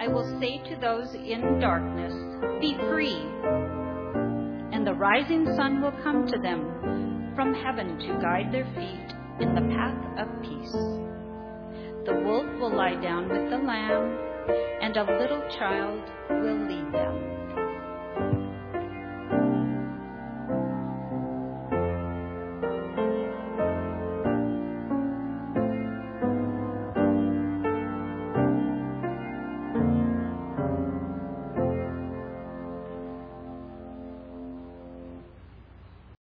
I will say to those in darkness, be free. And the rising sun will come to them from heaven to guide their feet in the path of peace. The wolf will lie down with the lamb, and a little child will lead them.